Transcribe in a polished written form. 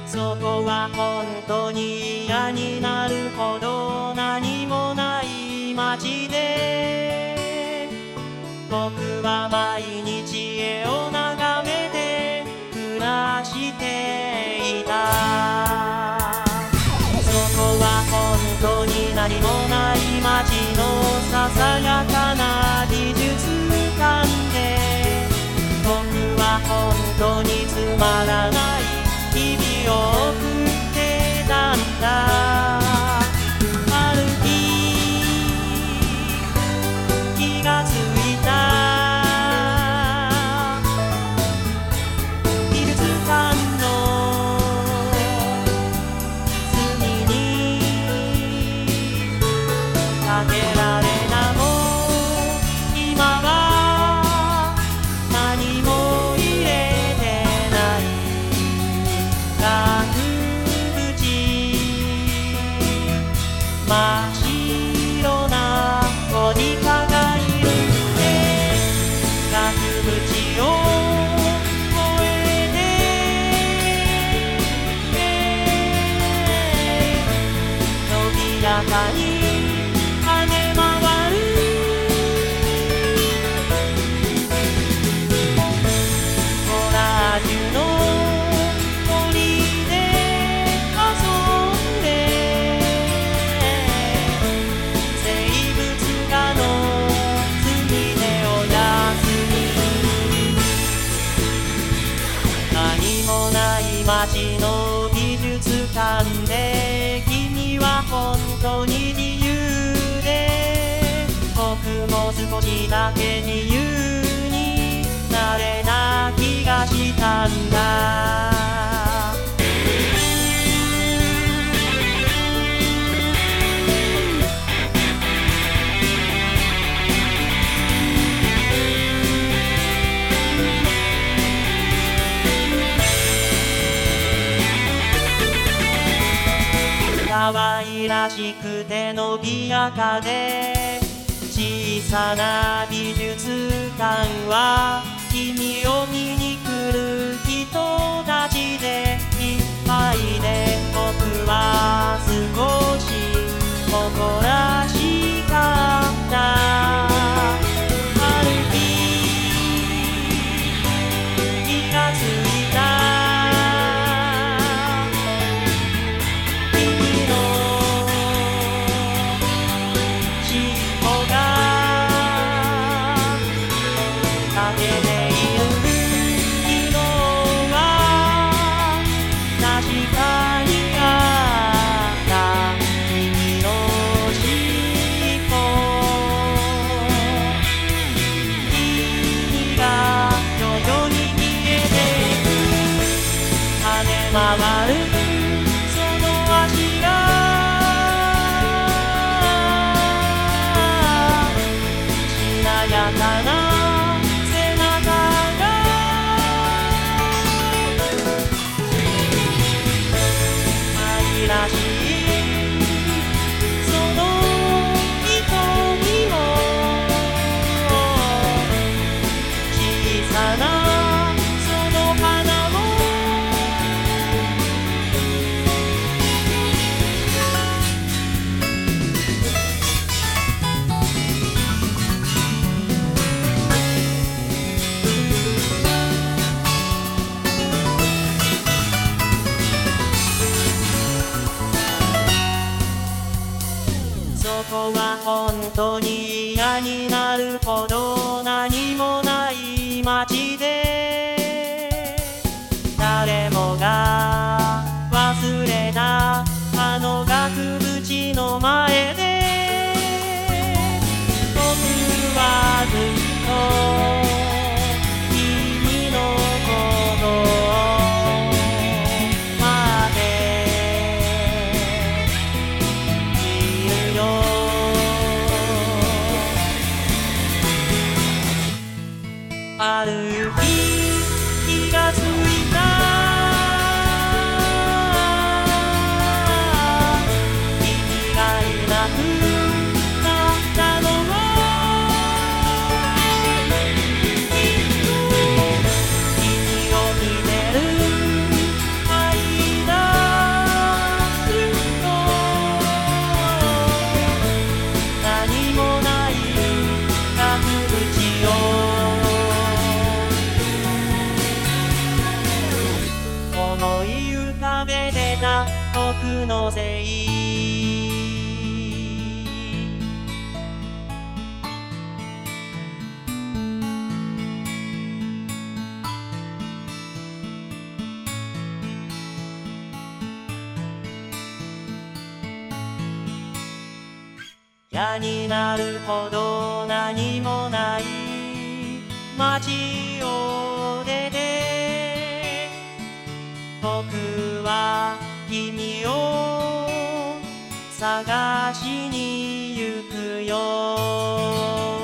そこは本当に嫌になるほど何もない街で、僕は毎日家を眺めて暮らしていた。そこは本当に何もない街のささやかな美術館で、僕は本当につまらない日々を送ってたんだ。ある日気がついた。美術館の隅にかけられたも今は何も入れてない額縁、真っ白な子に輝いて、額縁を越えて伸びやかに跳ね回る。コラージュの森で遊んで、生物画の隅でおやすみ。何もない街の美術館で君は本当に自由で、僕も少しだけ自由になれた気がしたんだ。可愛らしくて伸びやかで小さな美術館は君を見に来る人たちでいっぱいで、僕は少し誇らしかった。ある日気がついた。回るその足がしなやかな背中が愛らしいその瞳も小さなその花も僕のせい。嫌になるほど何もない街を出て、僕は君を探しに行くよ。